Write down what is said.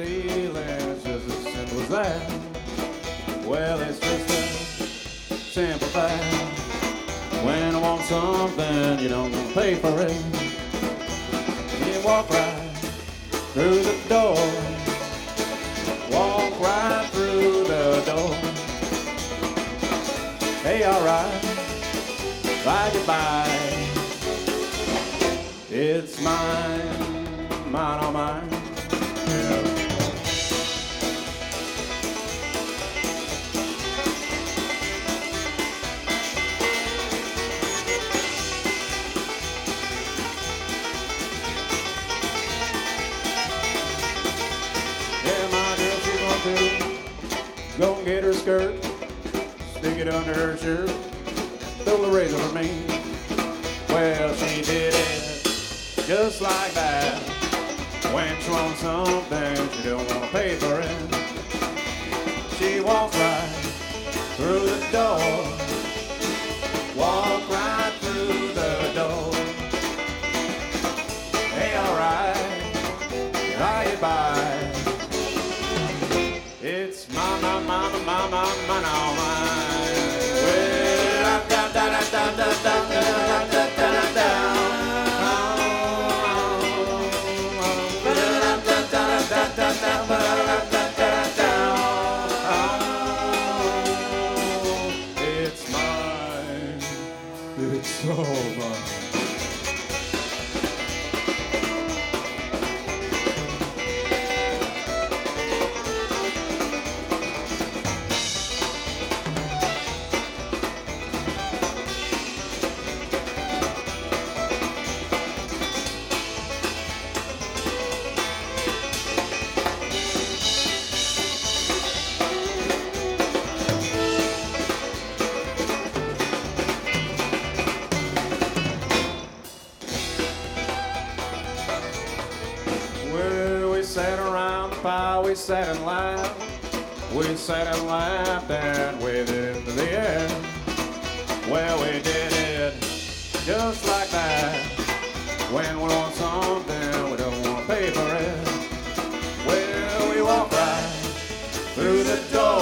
feeling, it's just as simple as that. Well, it's just a simple fact. When I want something, you don't want to pay for it. You walk right through the door. Walk right through the door. Hey, alright, bye goodbye. It's mine, mine, all mine. Yeah. Go and get her skirt, stick it under her shirt, throw the razor for me. Well, she did it just like that. When she wants something, she don't want to pay for it. She walks right through the door. Walk right through the door. Hey, alright, bye bye. It's my, all mine. Well, da da da da da da da da da da. It's mine. It's all mine. Sat around the fire, we sat and laughed. We sat and laughed and waved it into the air. Well, we did it just like that. When we want something, we don't want to pay for it. Well, we walked right through the door.